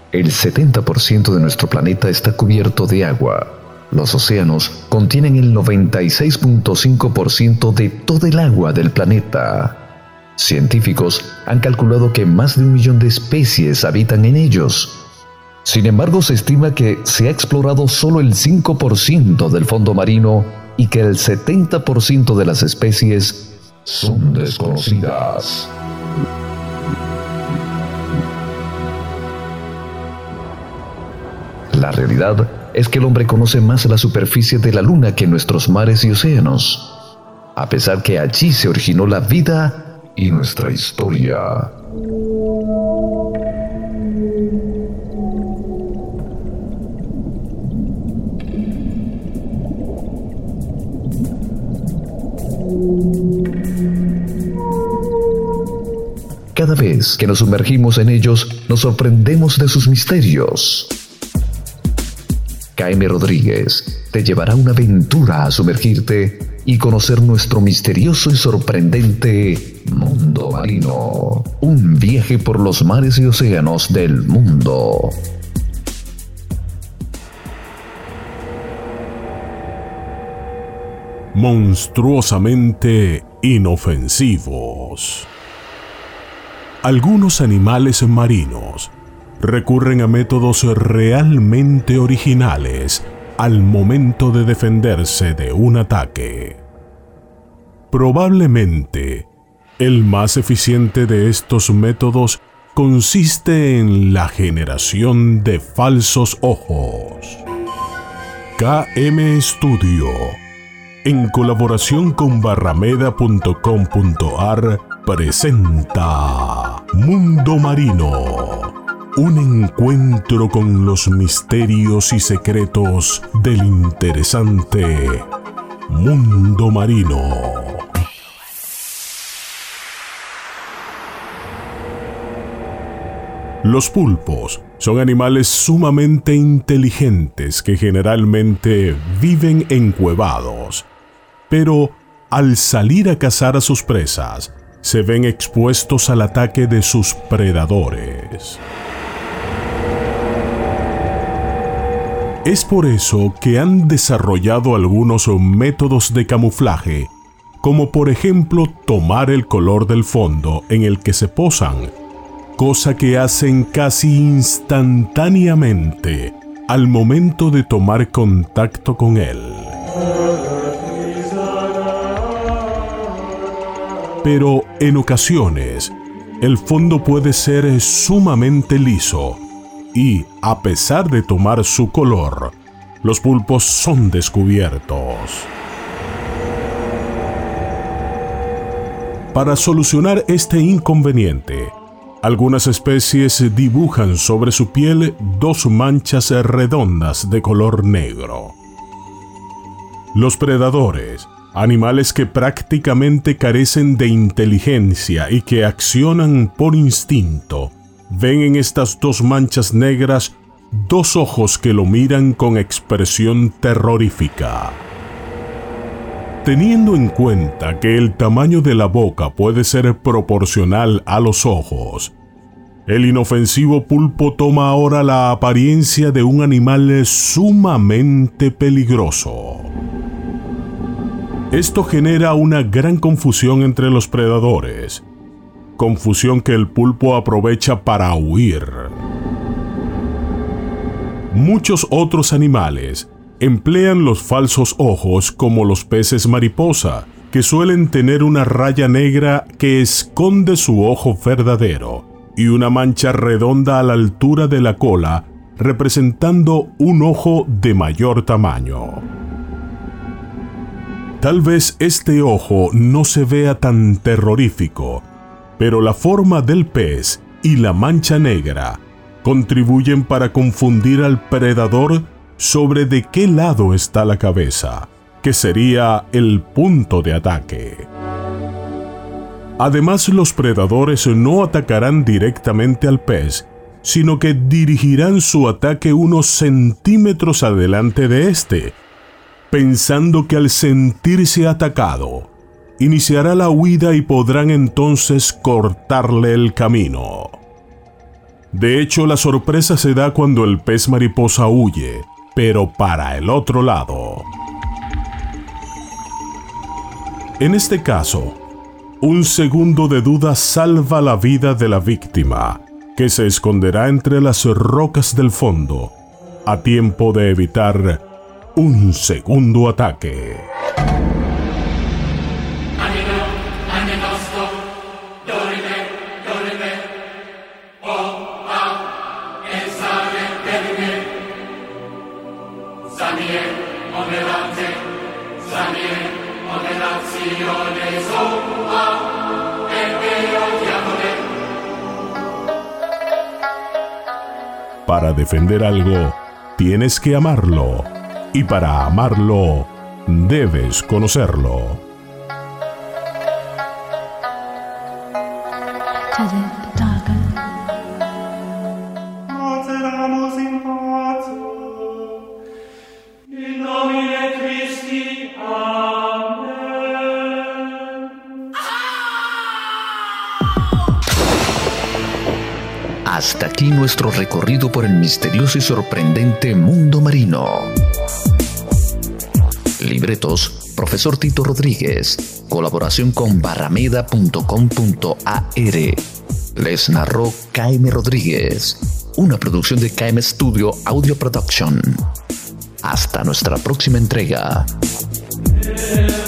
El 70% de nuestro planeta está cubierto de agua. Los océanos contienen el 96.5% de todo el agua del planeta. Científicos han calculado que más de 1 millón de especies habitan en ellos. Sin embargo, se estima que se ha explorado solo el 5% del fondo marino y que el 70% de las especies son desconocidas. La realidad es que el hombre conoce más la superficie de la Luna que nuestros mares y océanos, a pesar que allí se originó la vida y nuestra historia. Cada vez que nos sumergimos en ellos, nos sorprendemos de sus misterios. KM Rodríguez te llevará a una aventura a sumergirte y conocer nuestro misterioso y sorprendente mundo marino. Un viaje por los mares y océanos del mundo. Monstruosamente inofensivos. Algunos animales marinos recurren a métodos realmente originales al momento de defenderse de un ataque. Probablemente, el más eficiente de estos métodos consiste en la generación de falsos ojos. KM Studio, en colaboración con barrameda.com.ar, presenta Mundo Marino. Un encuentro con los misterios y secretos del interesante mundo marino. Los pulpos son animales sumamente inteligentes que generalmente viven encuevados, pero al salir a cazar a sus presas, se ven expuestos al ataque de sus predadores. Es por eso que han desarrollado algunos métodos de camuflaje, como por ejemplo tomar el color del fondo en el que se posan, cosa que hacen casi instantáneamente al momento de tomar contacto con él. Pero en ocasiones, el fondo puede ser sumamente liso y, a pesar de tomar su color, los pulpos son descubiertos. Para solucionar este inconveniente, algunas especies dibujan sobre su piel 2 manchas redondas de color negro. Los predadores, animales que prácticamente carecen de inteligencia y que accionan por instinto, ven en estas 2 manchas negras 2 ojos que lo miran con expresión terrorífica. Teniendo en cuenta que el tamaño de la boca puede ser proporcional a los ojos, el inofensivo pulpo toma ahora la apariencia de un animal sumamente peligroso. Esto genera una gran confusión entre los predadores, confusión que el pulpo aprovecha para huir. Muchos otros animales emplean los falsos ojos, como los peces mariposa, que suelen tener una raya negra que esconde su ojo verdadero y una mancha redonda a la altura de la cola, representando un ojo de mayor tamaño. Tal vez este ojo no se vea tan terrorífico, pero la forma del pez y la mancha negra contribuyen para confundir al predador sobre de qué lado está la cabeza, que sería el punto de ataque. Además, los predadores no atacarán directamente al pez, sino que dirigirán su ataque unos centímetros adelante de este, pensando que al sentirse atacado, iniciará la huida y podrán entonces cortarle el camino. De hecho, la sorpresa se da cuando el pez mariposa huye, pero para el otro lado. En este caso, un segundo de duda salva la vida de la víctima, que se esconderá entre las rocas del fondo, a tiempo de evitar un segundo ataque. Para defender algo, tienes que amarlo. Y para amarlo, debes conocerlo. Hasta aquí nuestro recorrido por el misterioso y sorprendente mundo marino. Libretos, Profesor Tito Rodríguez. Colaboración con barrameda.com.ar. Les narró KM Rodríguez. Una producción de KM Studio Audio Production. Hasta nuestra próxima entrega.